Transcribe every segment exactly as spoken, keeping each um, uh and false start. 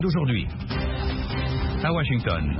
D'aujourd'hui, à Washington.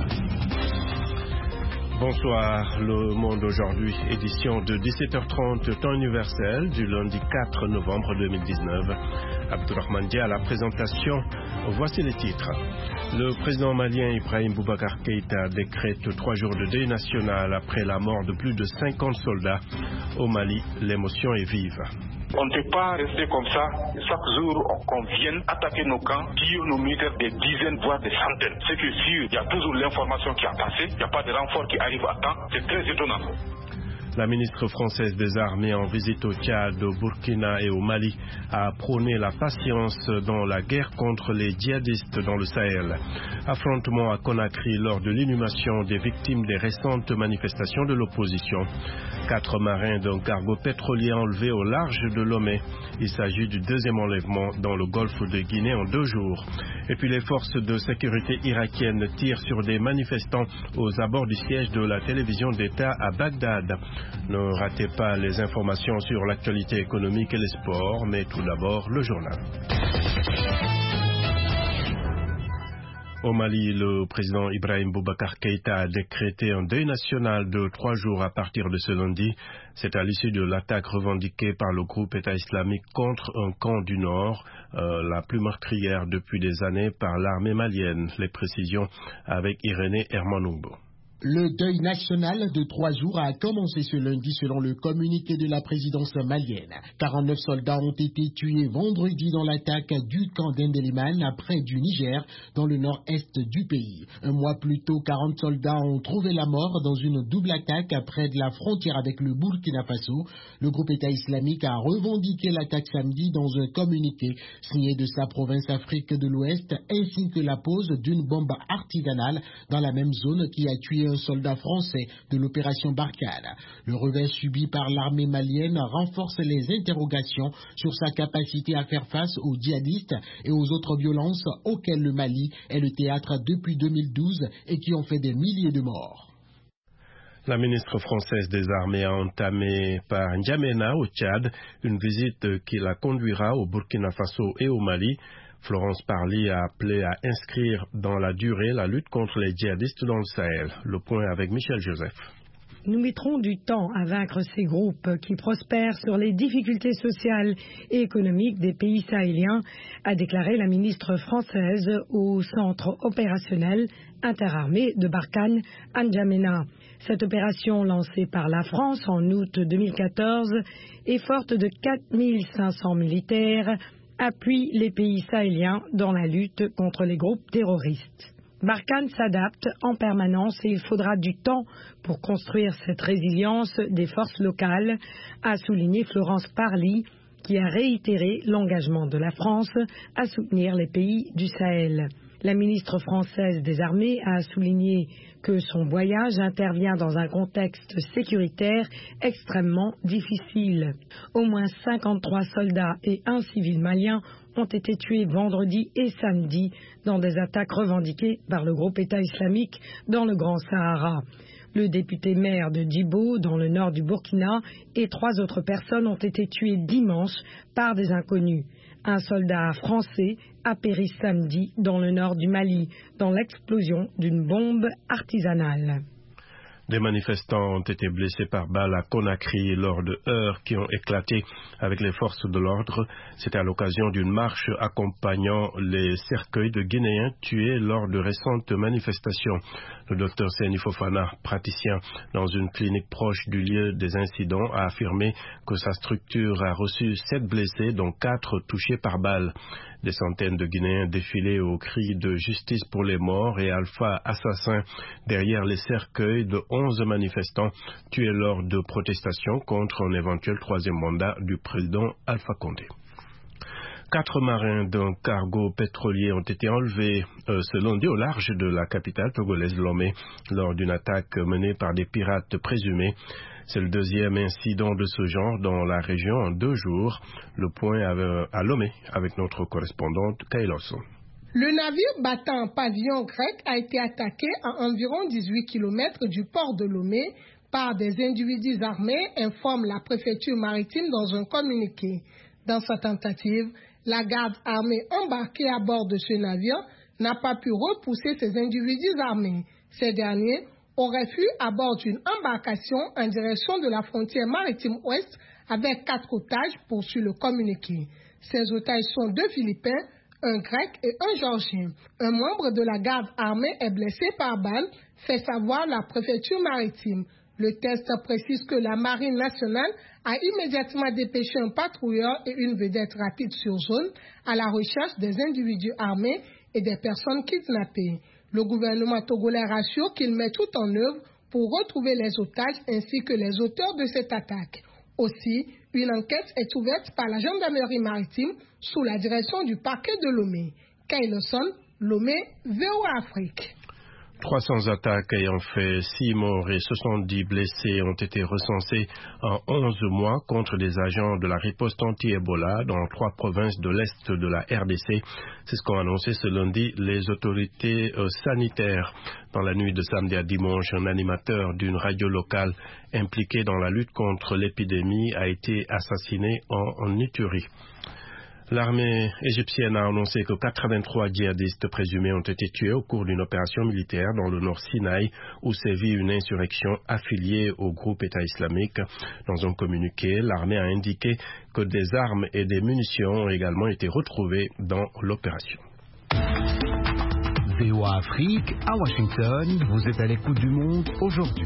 Bonsoir, Le Monde aujourd'hui, édition de dix-sept heures trente, temps universel, du lundi quatre novembre deux mille dix-neuf. Abdourahmane Dia à la présentation. Voici les titres. Le président malien Ibrahim Boubacar Keïta décrète trois jours de deuil national après la mort de plus de cinquante soldats. Au Mali, l'émotion est vive. On ne peut pas rester comme ça. Chaque jour qu'on vienne attaquer nos camps, tuer nos militaires des dizaines, voire des centaines. Ce qui est sûr, il y a toujours l'information qui a passé. Il n'y a pas de renfort qui arrive à temps. C'est très étonnant. La ministre française des Armées en visite au Tchad, au Burkina et au Mali a prôné la patience dans la guerre contre les djihadistes dans le Sahel. Affrontement à Conakry lors de l'inhumation des victimes des récentes manifestations de l'opposition. Quatre marins d'un cargo pétrolier enlevés au large de Lomé. Il s'agit du deuxième enlèvement dans le golfe de Guinée en deux jours. Et puis les forces de sécurité irakiennes tirent sur des manifestants aux abords du siège de la télévision d'État à Bagdad. Ne ratez pas les informations sur l'actualité économique et les sports, mais tout d'abord le journal. Au Mali, le président Ibrahim Boubacar Keïta a décrété un deuil national de trois jours à partir de ce lundi. C'est à l'issue de l'attaque revendiquée par le groupe État islamique contre un camp du Nord, euh, la plus meurtrière depuis des années par l'armée malienne. Les précisions avec Irénée Hermanoubo. Le deuil national de trois jours a commencé ce lundi selon le communiqué de la présidence malienne. quarante-neuf soldats ont été tués vendredi dans l'attaque du camp d'Endeliman près du Niger, dans le nord-est du pays. Un mois plus tôt, quarante soldats ont trouvé la mort dans une double attaque près de la frontière avec le Burkina Faso. Le groupe État islamique a revendiqué l'attaque samedi dans un communiqué signé de sa province Afrique de l'Ouest, ainsi que la pose d'une bombe artisanale dans la même zone qui a tué un soldat français de l'opération Barkhane. Le revers subi par l'armée malienne renforce les interrogations sur sa capacité à faire face aux djihadistes et aux autres violences auxquelles le Mali est le théâtre depuis deux mille douze et qui ont fait des milliers de morts. La ministre française des Armées a entamé par N'Djamena au Tchad une visite qui la conduira au Burkina Faso et au Mali. Florence Parly a appelé à inscrire dans la durée la lutte contre les djihadistes dans le Sahel. Le point avec Michel Joseph. Nous mettrons du temps à vaincre ces groupes qui prospèrent sur les difficultés sociales et économiques des pays sahéliens, a déclaré la ministre française au centre opérationnel interarmé de Barkhane à N'Djamena. Cette opération lancée par la France en août deux mille quatorze est forte de quatre mille cinq cents militaires, appuie les pays sahéliens dans la lutte contre les groupes terroristes. Barkhane s'adapte en permanence et il faudra du temps pour construire cette résilience des forces locales, a souligné Florence Parly, qui a réitéré l'engagement de la France à soutenir les pays du Sahel. La ministre française des Armées a souligné que son voyage intervient dans un contexte sécuritaire extrêmement difficile. Au moins cinquante-trois soldats et un civil malien ont été tués vendredi et samedi dans des attaques revendiquées par le groupe État islamique dans le Grand Sahara. Le député maire de Djibo, dans le nord du Burkina, et trois autres personnes ont été tuées dimanche par des inconnus. Un soldat français a péri samedi dans le nord du Mali, dans l'explosion d'une bombe artisanale. Des manifestants ont été blessés par balle à Conakry lors de heurts qui ont éclaté avec les forces de l'ordre. C'était à l'occasion d'une marche accompagnant les cercueils de Guinéens tués lors de récentes manifestations. Le docteur Seni Fofana, praticien dans une clinique proche du lieu des incidents, a affirmé que sa structure a reçu sept blessés, dont quatre touchés par balle. Des centaines de Guinéens défilaient au cri de justice pour les morts et Alpha assassin derrière les cercueils de onze manifestants tués lors de protestations contre un éventuel troisième mandat du président Alpha Condé. Quatre marins d'un cargo pétrolier ont été enlevés euh, ce lundi au large de la capitale togolaise Lomé lors d'une attaque menée par des pirates présumés. C'est le deuxième incident de ce genre dans la région en deux jours. Le point à Lomé avec notre correspondante Kailoso. Le navire battant pavillon grec a été attaqué à environ dix-huit kilomètres du port de Lomé par des individus armés, informe la préfecture maritime dans un communiqué. Dans sa tentative, la garde armée embarquée à bord de ce navire n'a pas pu repousser ces individus armés. Ces derniers auraient fui à bord d'une embarcation en direction de la frontière maritime ouest avec quatre otages, poursuit le communiqué. Ces otages sont deux Philippins, un Grec et un Géorgien. Un membre de la garde armée est blessé par balle, fait savoir la préfecture maritime. Le test précise que la Marine nationale a immédiatement dépêché un patrouilleur et une vedette rapide sur zone à la recherche des individus armés et des personnes kidnappées. Le gouvernement togolais rassure qu'il met tout en œuvre pour retrouver les otages ainsi que les auteurs de cette attaque. Aussi, une enquête est ouverte par la gendarmerie maritime sous la direction du parquet de Lomé. Kailoson, Lomé, V O A Afrique. trois cents attaques ayant fait six morts et soixante-dix blessés ont été recensées en onze mois contre des agents de la riposte anti-Ebola dans trois provinces de l'Est de la R D C. C'est ce qu'ont annoncé ce lundi les autorités euh, sanitaires. Dans la nuit de samedi à dimanche, un animateur d'une radio locale impliqué dans la lutte contre l'épidémie a été assassiné en, en Ituri. L'armée égyptienne a annoncé que quatre-vingt-trois djihadistes présumés ont été tués au cours d'une opération militaire dans le nord Sinaï où sévit une insurrection affiliée au groupe État islamique. Dans un communiqué, l'armée a indiqué que des armes et des munitions ont également été retrouvées dans l'opération. V O A Afrique, à Washington, vous êtes à l'écoute du monde aujourd'hui.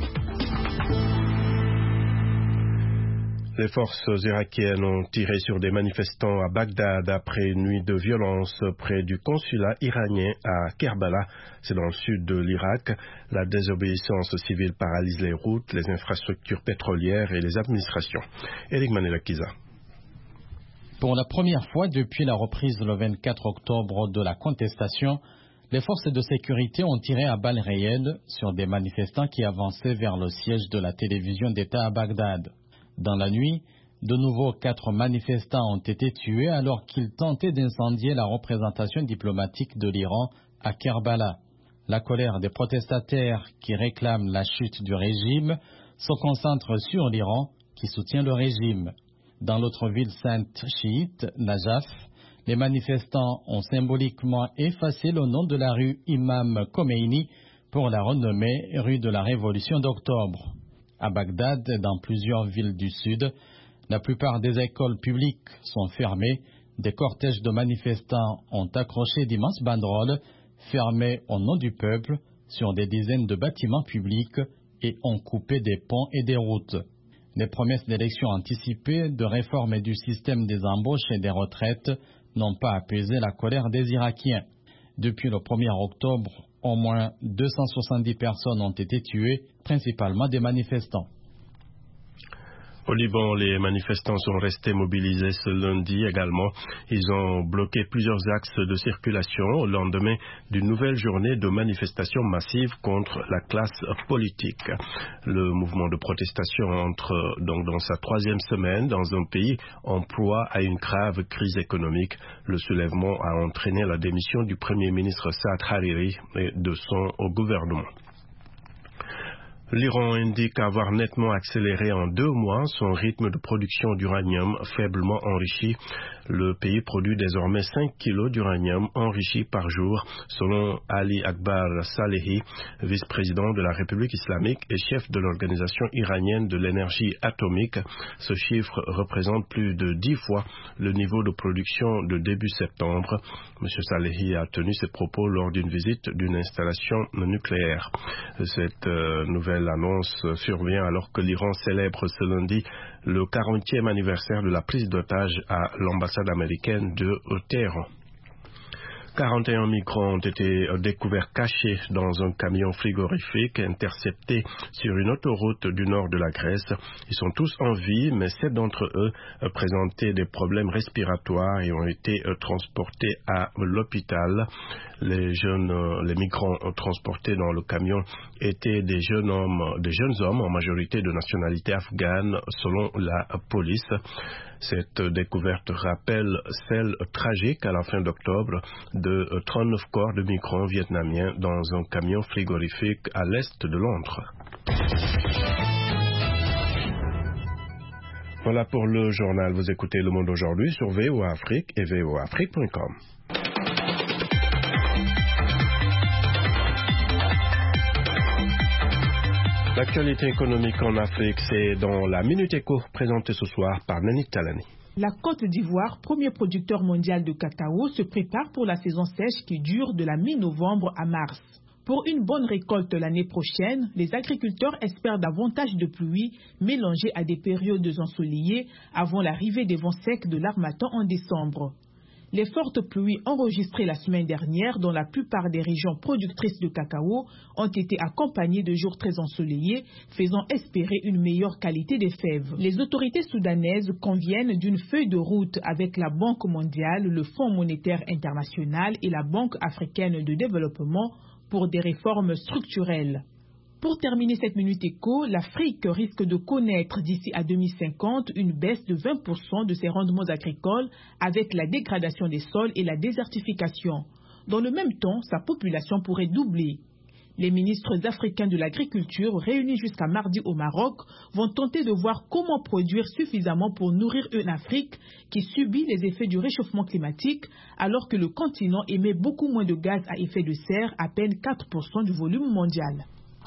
Les forces irakiennes ont tiré sur des manifestants à Bagdad après une nuit de violence près du consulat iranien à Kerbala. C'est dans le sud de l'Irak. La désobéissance civile paralyse les routes, les infrastructures pétrolières et les administrations. Eric Manelakiza. Pour la première fois depuis la reprise le vingt-quatre octobre de la contestation, les forces de sécurité ont tiré à balles réelles sur des manifestants qui avançaient vers le siège de la télévision d'État à Bagdad. Dans la nuit, de nouveau quatre manifestants ont été tués alors qu'ils tentaient d'incendier la représentation diplomatique de l'Iran à Kerbala. La colère des protestataires qui réclament la chute du régime se concentre sur l'Iran qui soutient le régime. Dans l'autre ville sainte chiite, Najaf, les manifestants ont symboliquement effacé le nom de la rue Imam Khomeini pour la renommer rue de la Révolution d'octobre. À Bagdad et dans plusieurs villes du sud, la plupart des écoles publiques sont fermées. Des cortèges de manifestants ont accroché d'immenses banderoles fermées au nom du peuple sur des dizaines de bâtiments publics et ont coupé des ponts et des routes. Les promesses d'élections anticipées, de réforme du système des embauches et des retraites n'ont pas apaisé la colère des Irakiens. Depuis le premier octobre, au moins deux cent soixante-dix personnes ont été tuées, principalement des manifestants. Au Liban, les manifestants sont restés mobilisés ce lundi également. Ils ont bloqué plusieurs axes de circulation au lendemain d'une nouvelle journée de manifestations massives contre la classe politique. Le mouvement de protestation entre donc dans sa troisième semaine dans un pays en proie à une grave crise économique. Le soulèvement a entraîné la démission du Premier ministre Saad Hariri et de son gouvernement. L'Iran indique avoir nettement accéléré en deux mois son rythme de production d'uranium faiblement enrichi. Le pays produit désormais cinq kilos d'uranium enrichi par jour, selon Ali Akbar Salehi, vice-président de la République islamique et chef de l'Organisation iranienne de l'énergie atomique. Ce chiffre représente plus de dix fois le niveau de production de début septembre. M. Salehi a tenu ses propos lors d'une visite d'une installation nucléaire. Cette euh, nouvelle L'annonce survient alors que l'Iran célèbre ce lundi le quarantième anniversaire de la prise d'otage à l'ambassade américaine de Téhéran. quarante et un migrants ont été découverts cachés dans un camion frigorifique intercepté sur une autoroute du nord de la Grèce. Ils sont tous en vie, mais sept d'entre eux présentaient des problèmes respiratoires et ont été transportés à l'hôpital. Les jeunes, les migrants transportés dans le camion étaient des jeunes hommes, des jeunes hommes en majorité de nationalité afghane, selon la police. Cette découverte rappelle celle tragique à la fin d'octobre de trente-neuf corps de migrants vietnamiens dans un camion frigorifique à l'est de Londres. Voilà pour le journal. Vous écoutez Le Monde aujourd'hui sur V O A Afrique et V O A Afrique point com. L'actualité économique en Afrique, c'est dans la Minute Éco, présentée ce soir par Nani Talani. La Côte d'Ivoire, premier producteur mondial de cacao, se prépare pour la saison sèche qui dure de la mi-novembre à mars. Pour une bonne récolte l'année prochaine, les agriculteurs espèrent davantage de pluie mélangées à des périodes ensoleillées avant l'arrivée des vents secs de l'harmattan en décembre. Les fortes pluies enregistrées la semaine dernière dans la plupart des régions productrices de cacao ont été accompagnées de jours très ensoleillés, faisant espérer une meilleure qualité des fèves. Les autorités soudanaises conviennent d'une feuille de route avec la Banque mondiale, le Fonds monétaire international et la Banque africaine de développement pour des réformes structurelles. Pour terminer cette Minute Éco, l'Afrique risque de connaître d'ici à deux mille cinquante une baisse de vingt pour cent de ses rendements agricoles avec la dégradation des sols et la désertification. Dans le même temps, sa population pourrait doubler. Les ministres africains de l'agriculture, réunis jusqu'à mardi au Maroc, vont tenter de voir comment produire suffisamment pour nourrir une Afrique qui subit les effets du réchauffement climatique, alors que le continent émet beaucoup moins de gaz à effet de serre, à peine quatre pour cent du volume mondial.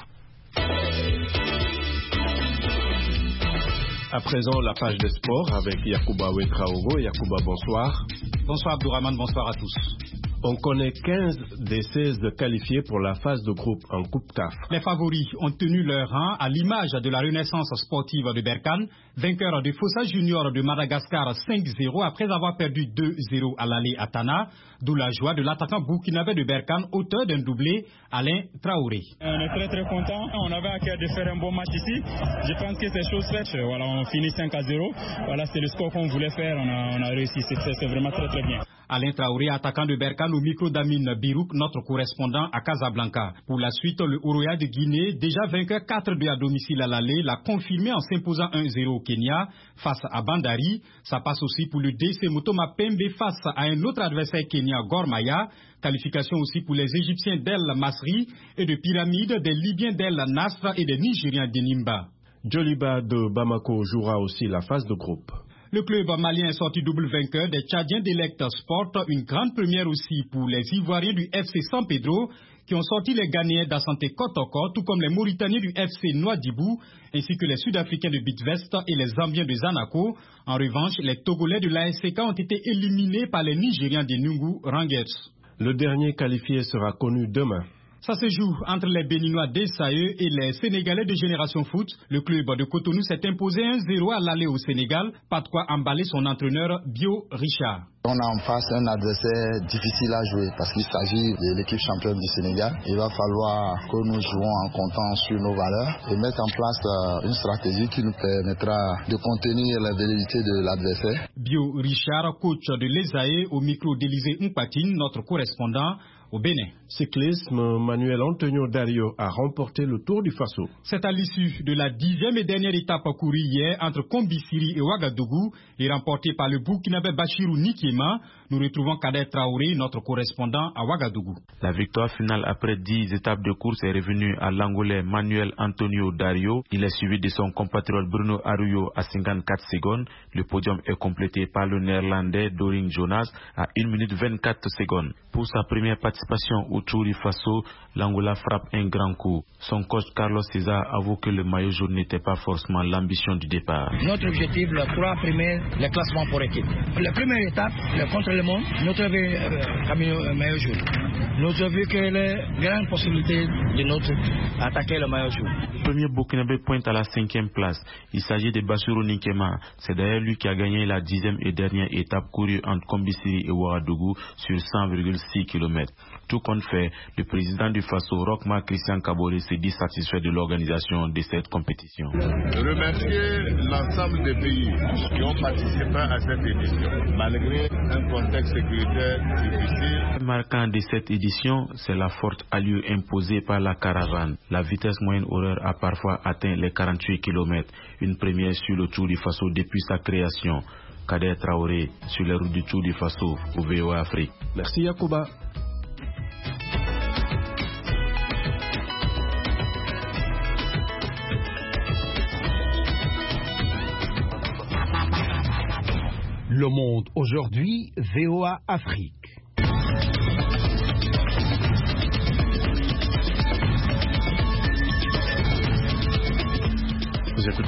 À présent, la page des sports avec Yacouba Ouedraogo. Yacouba, bonsoir. Bonsoir Abdourahmane, bonsoir à tous. On connaît quinze des seize qualifiés pour la phase de groupe en Coupe C A F. Les favoris ont tenu leur rang à l'image de la renaissance sportive de Berkane, vainqueur de Fossa Junior de Madagascar cinq zéro après avoir perdu deux zéro à l'aller à Tana, d'où la joie de l'attaquant burkinabé de Berkane, auteur d'un doublé, Alain Traoré. On est très très content, on avait à cœur de faire un bon match ici. Je pense que c'est chose faite. Voilà, on finit cinq à zéro. Voilà, c'est le score qu'on voulait faire, on a, on a réussi, c'est vraiment très très bien. Alain Traoré, attaquant de Berkane au micro d'Amine Birouk, notre correspondant à Casablanca. Pour la suite, le Oroya de Guinée, déjà vainqueur quatre deux à domicile à l'aller, l'a confirmé en s'imposant un zéro au Kenya face à Bandari. Ça passe aussi pour le D C Motoma Pembe face à un autre adversaire kenyan, Gor Mahia. Qualification aussi pour les Égyptiens d'El Masri et de Pyramide, des Libyens d'El Nasr et des Nigériens d'Enimba. Djoliba de Bamako jouera aussi la phase de groupe. Le club malien est sorti double vainqueur des Tchadiens d'Elect Sport, une grande première aussi pour les Ivoiriens du F C San Pedro qui ont sorti les Ghanéens d'Asante Kotoko, tout comme les Mauritaniens du F C Nouadhibou, ainsi que les Sud-Africains de Bidvest et les Zambiens de Zanaco. En revanche, les Togolais de l'A S C K ont été éliminés par les Nigérians des Nungu Rangers. Le dernier qualifié sera connu demain. Ça se joue entre les Béninois d'Essaïe et les Sénégalais de Génération Foot. Le club de Cotonou s'est imposé un zéro à l'aller au Sénégal. Pas de quoi emballer son entraîneur Bio Richard. On a en face un adversaire difficile à jouer parce qu'il s'agit de l'équipe championne du Sénégal. Il va falloir que nous jouons en comptant sur nos valeurs et mettre en place une stratégie qui nous permettra de contenir la velléité de l'adversaire. Bio Richard, coach de l'Esaïe, au micro d'Élysée Mpatine, notre correspondant au Bénin. Cyclisme, Manuel Antonio Dario a remporté le Tour du Faso. C'est à l'issue de la dixième et dernière étape courue hier entre Kombisiri et Ouagadougou et remportée par le Burkinabé Bachirou Nikiema. Nous retrouvons Kader Traoré, notre correspondant à Ouagadougou. La victoire finale après dix étapes de course est revenue à l'Angolais Manuel Antonio Dario. Il est suivi de son compatriote Bruno Arroyo à cinquante-quatre secondes. Le podium est complété par le Néerlandais Doring Jonas à une minute vingt-quatre secondes. Pour sa première participation au Tour du Faso, l'Angola frappe un grand coup. Son coach Carlos César avoue que le maillot jaune n'était pas forcément l'ambition du départ. Notre objectif, les trois premiers, le classement pour équipe. La première étape, le contre le monde, notre euh, maillot jaune. Nous avons vu que les grandes possibilités de notre attaquer le maillot jaune. Le premier Burkinabé pointe à la cinquième place. Il s'agit de Bassirou Ninkema. C'est d'ailleurs lui qui a gagné la dixième et dernière étape courue entre Kombisiri et Ouagadougou sur cent virgule six kilomètres. Tout compte fait, le président du Faso, Rochma Christian Kabore, s'est dit satisfait de l'organisation de cette compétition. Remercier l'ensemble des pays qui ont participé à cette édition, malgré un contexte sécuritaire difficile. Marquant de cette édition, c'est la forte allure imposée par la caravane. La vitesse moyenne horaire a parfois atteint les quarante-huit kilomètres, une première sur le Tour du Faso depuis sa création. Kader Traoré, sur les routes du Tour du Faso, au V O A Afrique. Merci Yacouba. Le Monde aujourd'hui, V O A Afrique.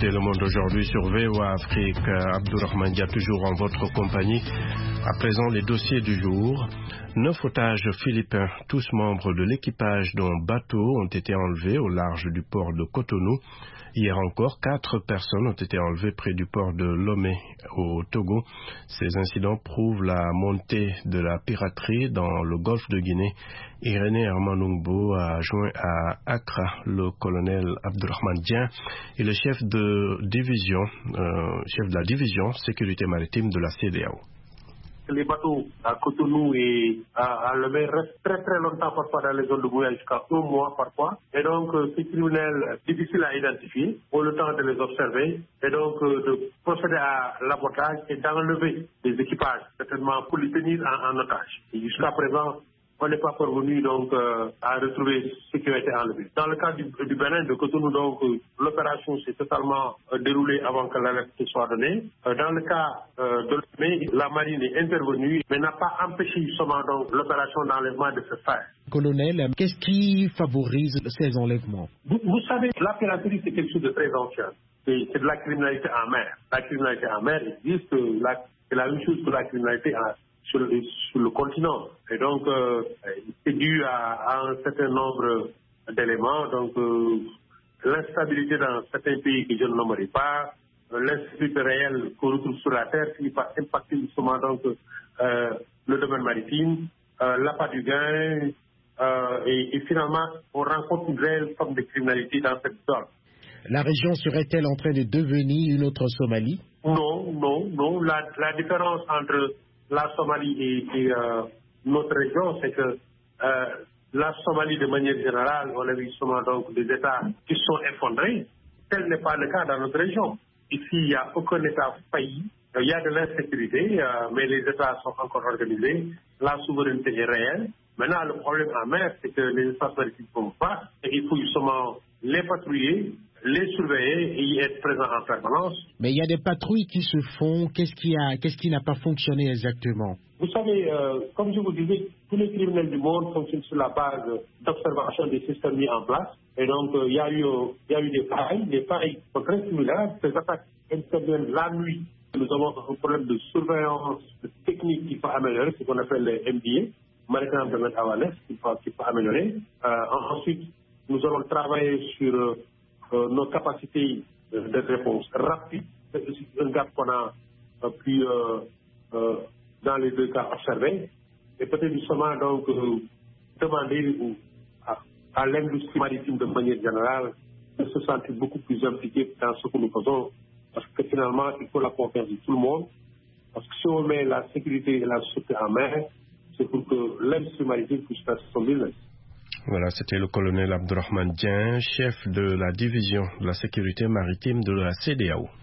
écoutez Le Monde aujourd'hui sur V O A Afrique. Abdourahmane Dia toujours en votre compagnie. À présent, les dossiers du jour. Neuf otages philippins, tous membres de l'équipage d'un bateau, ont été enlevés au large du port de Cotonou. Hier encore, quatre personnes ont été enlevées près du port de Lomé au Togo. Ces incidents prouvent la montée de la piraterie dans le golfe de Guinée. Irénée Hermanungbo a joint à Accra le colonel Abdourahmane Dia et le chef de division, euh, chef de la division sécurité maritime de la C E D E A O. Les bateaux à Cotonou et à, à Lomé restent très très longtemps parfois dans les zones de mouillage, jusqu'à un mois parfois. Et donc euh, ces criminels difficiles à identifier, pour le temps de les observer et donc euh, de procéder à l'abortage et d'enlever les équipages, certainement pour les tenir en, en otage. Et jusqu'à présent, on n'est pas parvenu donc euh, à retrouver ce qui a été enlevé. Dans le cas du, du Bénin, de Cotonou, donc euh, l'opération s'est totalement euh, déroulée avant que l'alerte soit donnée. Euh, dans le cas euh, de l'O-M E, la marine est intervenue, mais n'a pas empêché justement donc l'opération d'enlèvement de se faire. Colonel, qu'est-ce qui favorise ces enlèvements? Vous, vous savez, la piraterie c'est quelque chose de très ancien. C'est, c'est de la criminalité en mer. La criminalité en mer existe, la, c'est la même chose que la criminalité en Sur le, sur le continent. Et donc, euh, c'est dû à, à un certain nombre d'éléments. Donc, euh, l'instabilité dans certains pays que je ne nommerai pas, euh, l'insécurité réelle qu'on retrouve sur la terre qui va impacter justement donc, euh, le domaine maritime, euh, l'appât du gain, euh, et, et finalement, on rencontre une réelle forme de criminalité dans cette zone. La région serait-elle en train de devenir une autre Somalie? Non, non, non. La, la différence entre la Somalie et, et euh, notre région, c'est que euh, la Somalie, de manière générale, on a vu souvent donc des États qui sont effondrés. Tel n'est pas le cas dans notre région. Ici, il n'y a aucun État failli. Il y a de l'insécurité, euh, mais les États sont encore organisés. La souveraineté est réelle. Maintenant, le problème en mer, c'est que les espaces maritimes ne vont pas. Et il faut justement les patrouiller, les surveiller et y être présent en permanence. Mais il y a des patrouilles qui se font. Qu'est-ce qui a, qu'est-ce qui n'a pas fonctionné exactement? Vous savez, euh, comme je vous disais, tous les criminels du monde fonctionnent sur la base d'observation des systèmes mis en place. Et donc, euh, il y a eu, euh, il y a eu des failles. Les failles sont très similaires. Ces attaques interviennent la nuit. Nous avons un problème de surveillance technique qu'il faut améliorer, ce qu'on appelle les M D A, Maritime Domain Awareness, qu'il faut, qu'il faut améliorer. Euh, ensuite, nous allons travailler sur euh, Euh, nos capacités euh, de réponse rapides. C'est aussi un gap qu'on a euh, pu euh, euh, dans les deux cas observer. Et peut-être justement donc euh, demander à, à l'industrie maritime de manière générale de se sentir beaucoup plus impliquée dans ce que nous faisons. Parce que finalement, il faut la confiance de tout le monde. Parce que si on met la sécurité et la sûreté en main, c'est pour que l'industrie maritime puisse faire son business. Voilà, c'était le colonel Abdourahmane Dia, chef de la division de la sécurité maritime de la C E D E A O.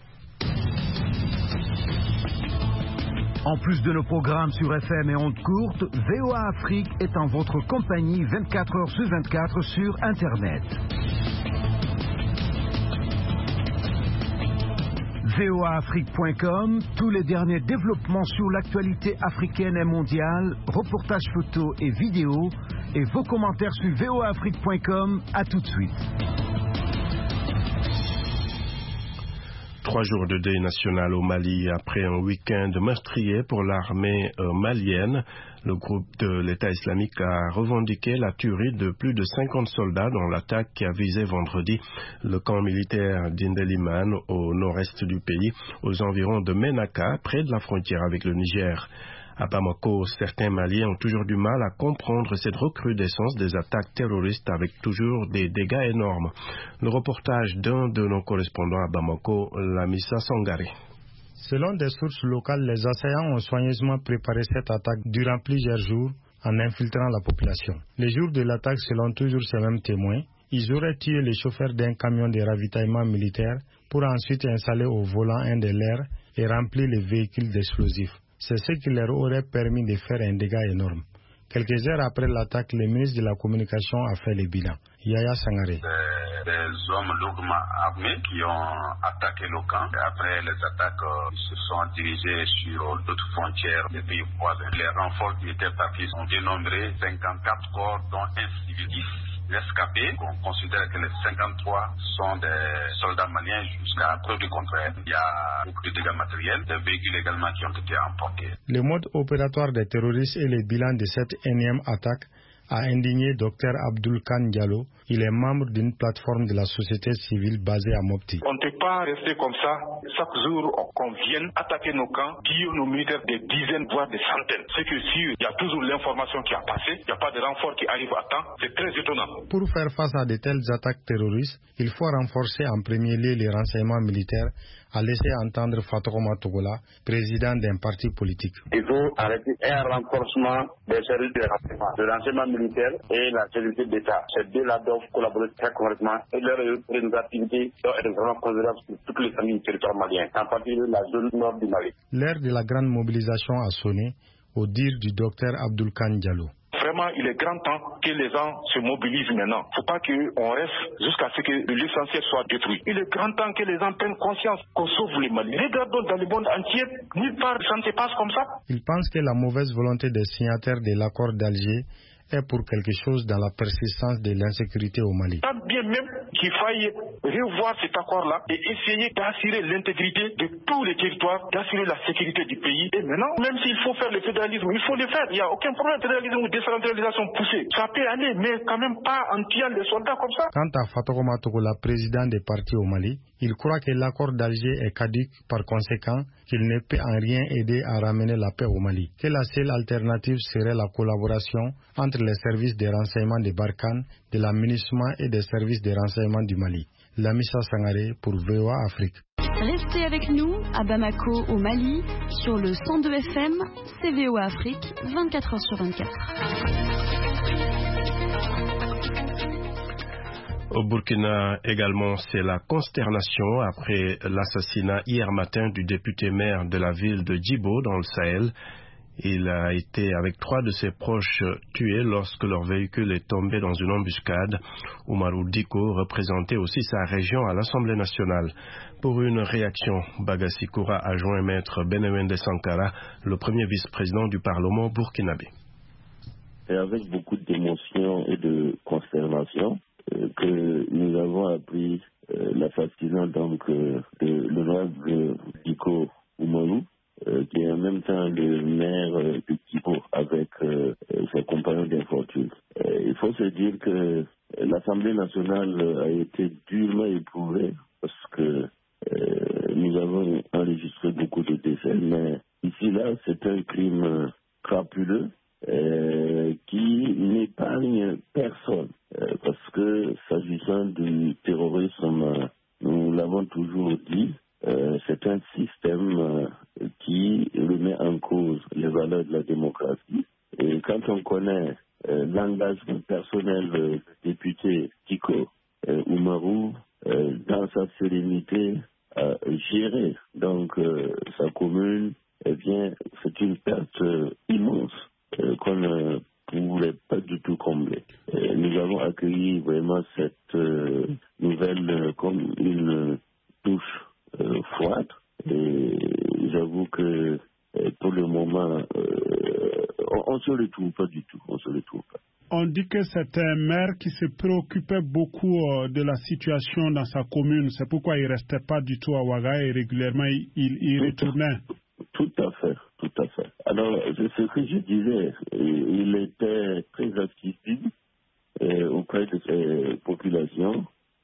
En plus de nos programmes sur F M et ondes courtes, V O A Afrique est en votre compagnie vingt-quatre heures sur vingt-quatre sur Internet. V O A Afrique point com, tous les derniers développements sur l'actualité africaine et mondiale, reportages photos et vidéos, et vos commentaires sur V O A Afrique point com. À tout de suite. Trois jours de deuil national au Mali après un week-end meurtrier pour l'armée euh, malienne. Le groupe de l'État islamique a revendiqué la tuerie de plus de cinquante soldats dans l'attaque qui a visé vendredi le camp militaire d'Indeliman au nord-est du pays, aux environs de Ménaka, près de la frontière avec le Niger. À Bamako, certains Maliens ont toujours du mal à comprendre cette recrudescence des attaques terroristes avec toujours des dégâts énormes. Le reportage d'un de nos correspondants à Bamako, Lamissa Sangare. Selon des sources locales, les assaillants ont soigneusement préparé cette attaque durant plusieurs jours en infiltrant la population. Les jours de l'attaque, selon toujours ces mêmes témoins, ils auraient tué le chauffeur d'un camion de ravitaillement militaire pour ensuite installer au volant un des leurs et remplir les véhicules d'explosifs. C'est ce qui leur aurait permis de faire un dégât énorme. Quelques heures après l'attaque, le ministre de la Communication a fait le bilan. Yaya Sangare. Des hommes lourdement armés qui ont attaqué le camp. Après les attaques, ils se sont dirigés sur d'autres frontières des pays voisins. Les renforts qui étaient partis ont dénombré cinquante-quatre corps, dont un civil. rescapés. On considère que les cinquante-trois sont des soldats maliens jusqu'à preuve du contraire. Il y a beaucoup de dégâts matériels, des véhicules également qui ont été emportés. Le mode opératoire des terroristes et le bilan de cette énième attaque a indigné Dr Abdul Khan Diallo. Il est membre d'une plateforme de la société civile basée à Mopti. On ne peut pas rester comme ça. Chaque jour qu'on vienne attaquer nos camps, piller nos militaires des dizaines, voire des centaines. C'est que sûr, il y a toujours l'information qui a passé, il n'y a pas de renfort qui arrive à temps. C'est très étonnant. Pour faire face à de telles attaques terroristes, il faut renforcer en premier lieu les renseignements militaires, a laissé entendre Fatoma Togola, président d'un parti politique. Il faut arrêter un renforcement des services de renseignement, de renseignement militaire et la sécurité d'État. Ces deux-là doivent collaborer très correctement et leur représentativité doit être vraiment considérable pour toutes les familles territoriales maliennes, en particulier la zone nord du Mali. L'heure de la grande mobilisation a sonné, au dire du docteur Abdul Khan Diallo. Vraiment, il est grand temps que les gens se mobilisent maintenant. Il ne faut pas qu'on reste jusqu'à ce que l'essentiel soit détruit. Il est grand temps que les gens prennent conscience qu'on sauve les Mali. Regardons dans le monde entier, nulle part ça ne se passe comme ça. Il pense que la mauvaise volonté des signataires de l'accord d'Alger est pour quelque chose dans la persistance de l'insécurité au Mali. Tant bien même qu'il faille revoir cet accord-là et essayer d'assurer l'intégrité de tous les territoires, d'assurer la sécurité du pays. Et maintenant, même s'il faut faire le fédéralisme, il faut le faire. Il n'y a aucun problème. Fédéralisme ou décentralisation poussée, ça peut aller, mais quand même pas en tuant les soldats comme ça. Quant à Fatoma Togola, président des partis au Mali, il croit que l'accord d'Alger est caduc, par conséquent qu'il ne peut en rien aider à ramener la paix au Mali. Que la seule alternative serait la collaboration entre les services de renseignement de Barkhane, de la MINUSMA et des services de renseignement du Mali. Lamissa Sangaré pour V O A Afrique. Restez avec nous à Bamako au Mali sur le cent deux F M, C V O A Afrique, vingt-quatre heures sur vingt-quatre. Au Burkina également, c'est la consternation après l'assassinat hier matin du député maire de la ville de Djibo dans le Sahel. Il a été avec trois de ses proches tués lorsque leur véhicule est tombé dans une embuscade. Oumarou Diko représentait aussi sa région à l'Assemblée nationale. Pour une réaction, Bagassi Koura a joint maître Benewende Sankara, le premier vice-président du Parlement burkinabé. Et avec beaucoup d'émotion et de consternation, que nous avons appris euh, l'assassinat donc euh, de l'honorable Diko Oumarou, euh, qui est en même temps le maire euh, de Djibo avec euh, ses compagnons d'infortune. Euh, il faut se dire que l'Assemblée nationale a été durement éprouvée parce que euh, nous avons enregistré beaucoup de décès, mais ici là c'est un crime crapuleux Euh, qui n'épargne personne. Euh, parce que s'agissant du terrorisme, euh, nous l'avons toujours dit, euh, c'est un système euh, qui remet en cause les valeurs de la démocratie. Et quand on connaît euh, l'engagement personnel euh, du député Diko euh, Oumarou, euh, dans sa sérénité, à gérer donc euh, sa commune, eh bien, c'est une perte euh, immense. Euh, qu'on ne pourrait pas du tout combler. Euh, nous avons accueilli vraiment cette euh, nouvelle euh, comme une douche euh, froide et j'avoue que euh, pour le moment euh, on ne se retrouve pas du tout, on se retrouve pas. On dit que c'est un maire qui se préoccupait beaucoup euh, de la situation dans sa commune, c'est pourquoi il ne restait pas du tout à Ouaga et régulièrement il, il retournait. Tout à fait, tout à fait. Alors, c'est ce que je disais, il était très accessible euh, auprès de ces populations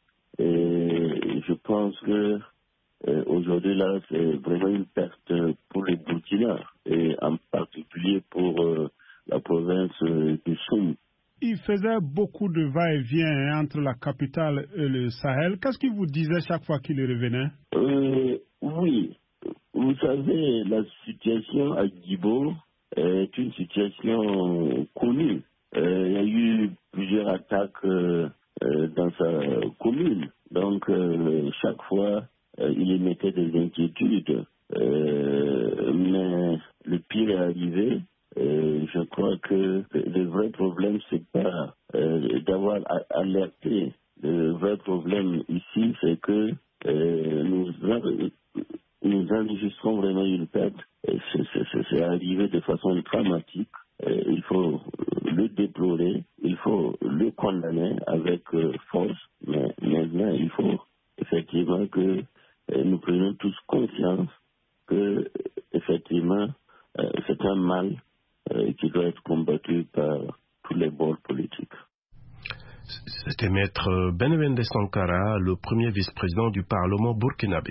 et je pense que euh, aujourd'hui là, c'est vraiment une perte pour les Burkina et en particulier pour euh, la province euh, du Soum. Il faisait beaucoup de va-et-vient entre la capitale et le Sahel. Qu'est-ce qu'il vous disait chaque fois qu'il revenait? euh, Oui. Vous savez, la situation à Djibo est une situation connue. Euh, il y a eu plusieurs attaques euh, euh, dans sa commune. Donc, euh, chaque fois, euh, il émettait des inquiétudes. Euh, mais le pire est arrivé. Euh, je crois que le vrai problème, c'est pas euh, d'avoir alerté. Le vrai problème ici, c'est que euh, nous avons... Nous enregistrons vraiment une perte. C'est arrivé de façon dramatique. Il faut le déplorer, il faut le condamner avec euh, force, mais maintenant il faut effectivement que euh, nous prenions tous conscience que effectivement euh, c'est un mal euh, qui doit être combattu par tous les bords politiques. C'était Maître Benwende Sankara, le premier vice-président du Parlement burkinabé.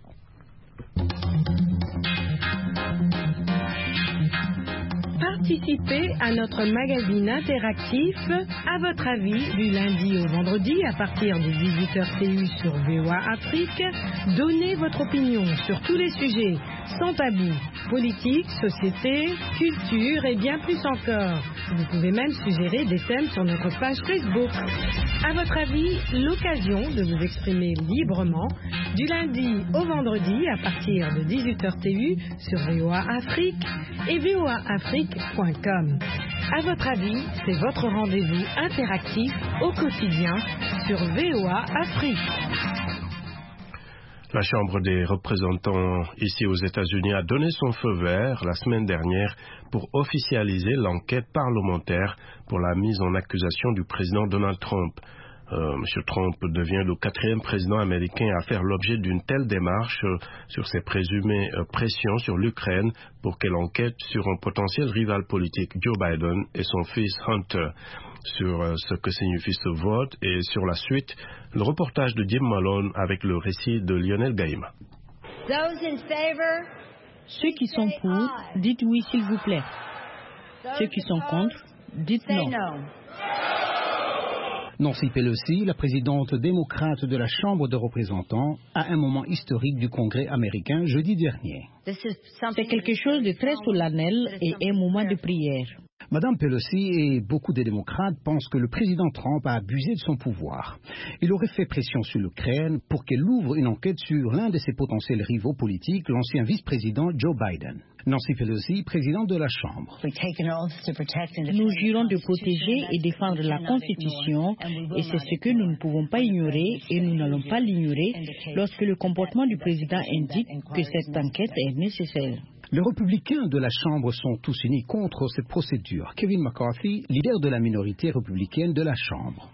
Participez à notre magazine interactif À votre avis du lundi au vendredi à partir de dix-huit heures T U sur V O A Afrique. Donnez votre opinion sur tous les sujets sans tabou, politique, société, culture et bien plus encore. Vous pouvez même suggérer des thèmes sur notre page Facebook. À votre avis, l'occasion de vous exprimer librement du lundi au vendredi à partir de dix-huit heures T U sur V O A Afrique et V O A Afrique point com. À votre avis, c'est votre rendez-vous interactif au quotidien sur V O A Afrique. La Chambre des représentants ici aux États-Unis a donné son feu vert la semaine dernière pour officialiser l'enquête parlementaire pour la mise en accusation du président Donald Trump. Euh, M. Trump devient le quatrième président américain à faire l'objet d'une telle démarche euh, sur ses présumées euh, pressions sur l'Ukraine pour qu'elle enquête sur un potentiel rival politique, Joe Biden, et son fils Hunter. Sur euh, ce que signifie ce vote et sur la suite, le reportage de Jim Malone avec le récit de Lionel Gaïma. Ceux qui sont pour, dites oui s'il vous plaît. Ceux qui sont contre, dites non. Nancy Pelosi, la présidente démocrate de la Chambre des représentants, à un moment historique du Congrès américain jeudi dernier. C'est quelque chose de très solennel et un moment de prière. Madame Pelosi et beaucoup de démocrates pensent que le président Trump a abusé de son pouvoir. Il aurait fait pression sur l'Ukraine pour qu'elle ouvre une enquête sur l'un de ses potentiels rivaux politiques, l'ancien vice-président Joe Biden. Nancy Pelosi, présidente de la Chambre. Nous jurons de protéger et défendre la Constitution et c'est ce que nous ne pouvons pas ignorer et nous n'allons pas l'ignorer lorsque le comportement du président indique que cette enquête est nécessaire. Les républicains de la Chambre sont tous unis contre cette procédure. Kevin McCarthy, leader de la minorité républicaine de la Chambre.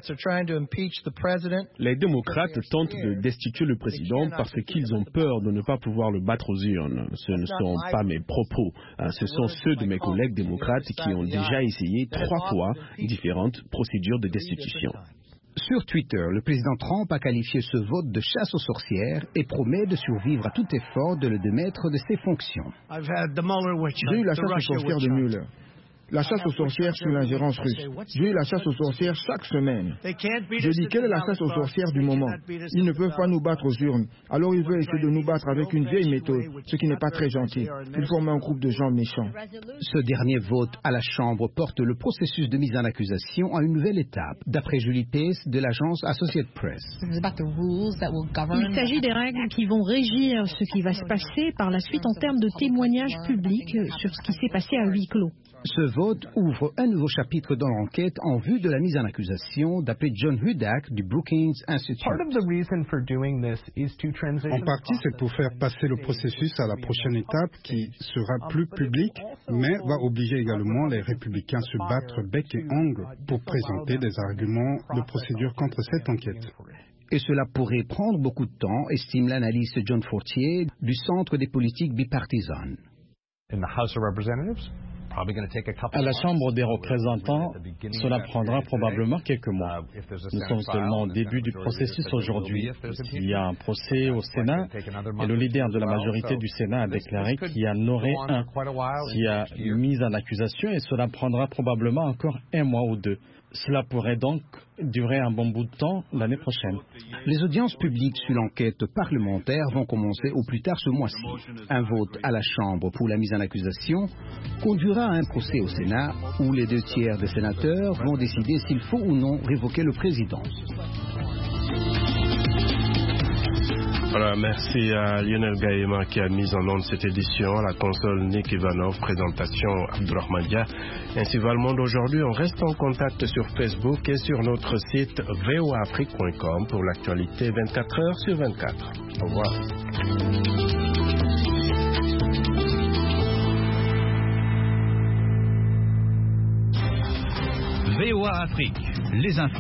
Les démocrates tentent de destituer le président parce qu'ils ont peur de ne pas pouvoir le battre aux urnes. Ce ne sont pas mes propos. Ce sont ceux de mes collègues démocrates qui ont déjà essayé trois fois différentes procédures de destitution. Sur Twitter, le président Trump a qualifié ce vote de chasse aux sorcières et promet de survivre à tout effort de le démettre de ses fonctions. J'ai eu la chasse aux sorcières de Mueller. La chasse aux sorcières sur l'ingérence russe. J'ai eu la chasse aux sorcières chaque semaine. Je dis, quelle est la chasse aux sorcières du moment? Ils ne peuvent pas nous battre aux urnes. Alors ils veulent essayer de nous battre avec une vieille méthode, ce qui n'est pas très gentil. Ils forment un groupe de gens méchants. Ce dernier vote à la Chambre porte le processus de mise en accusation à une nouvelle étape, d'après Julie Pace de l'agence Associated Press. Il s'agit des règles qui vont régir ce qui va se passer par la suite en termes de témoignages publics sur ce qui s'est passé à huis clos. Ce vote ouvre un nouveau chapitre dans l'enquête en vue de la mise en accusation, d'après John Hudak du Brookings Institute. En partie, c'est pour faire passer le processus à la prochaine étape qui sera plus publique, mais va obliger également les républicains à se battre bec et ongle pour présenter des arguments de procédure contre cette enquête. Et cela pourrait prendre beaucoup de temps, estime l'analyste John Fortier du Centre des politiques bipartisanes. À la Chambre des représentants, cela prendra probablement quelques mois. Nous sommes seulement au début du processus aujourd'hui. Il y a un procès au Sénat et le leader de la majorité du Sénat a déclaré qu'il y en aurait un. Il y a une mise en accusation et cela prendra probablement encore un mois ou deux. Cela pourrait donc durer un bon bout de temps l'année prochaine. Les audiences publiques sur l'enquête parlementaire vont commencer au plus tard ce mois-ci. Un vote à la Chambre pour la mise en accusation conduira à un procès au Sénat où les deux tiers des sénateurs vont décider s'il faut ou non révoquer le président. Voilà, merci à Lionel Gaïma qui a mis en onde cette édition, à la console Nick Ivanov, présentation Abdurrahman Dia. Ainsi va le monde aujourd'hui. On reste en contact sur Facebook et sur notre site v o a afrique point com pour l'actualité vingt-quatre heures sur vingt-quatre. Au revoir. V O A Afrique, les infos.